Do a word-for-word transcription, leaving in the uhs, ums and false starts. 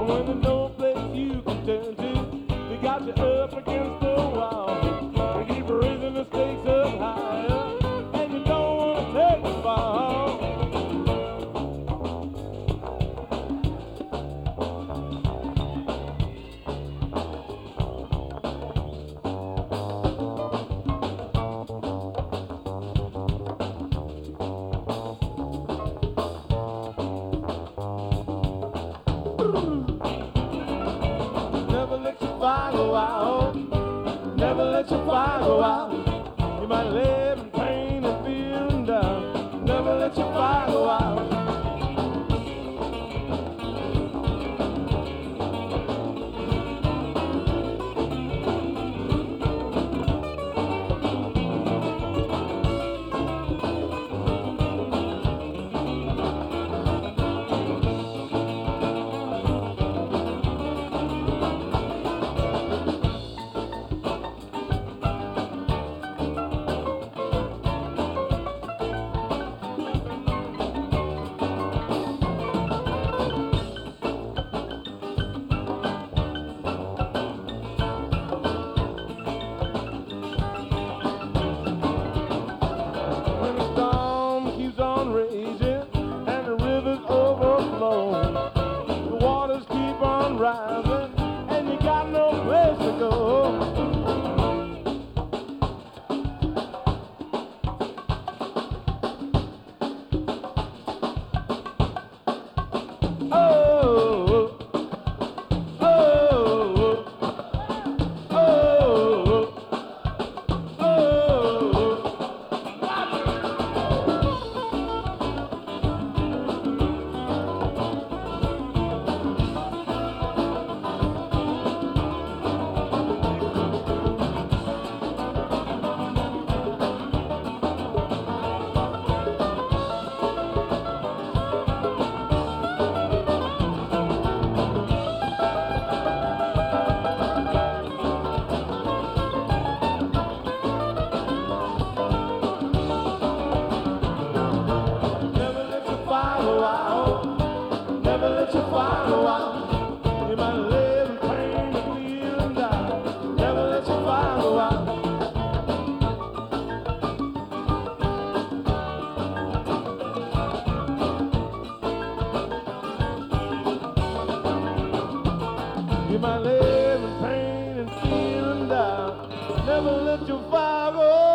when there's no place you can turn to, they got you up against the wall. They keep raising the stakes up higher, and you don't want to take the fall. Never let your fire go out. Never let your fire go out. You might live in pain and feeling down. Never let your fire go out. When the storm keeps on raging and the rivers overflow, the waters keep on rising and you got no place to go. Oh, oh, oh, oh, oh. Never let your fire go out. Never let your fire go out. You might live in pain and feeling down. Never let your fire go out. You might live in pain and feeling down. Never let your fire go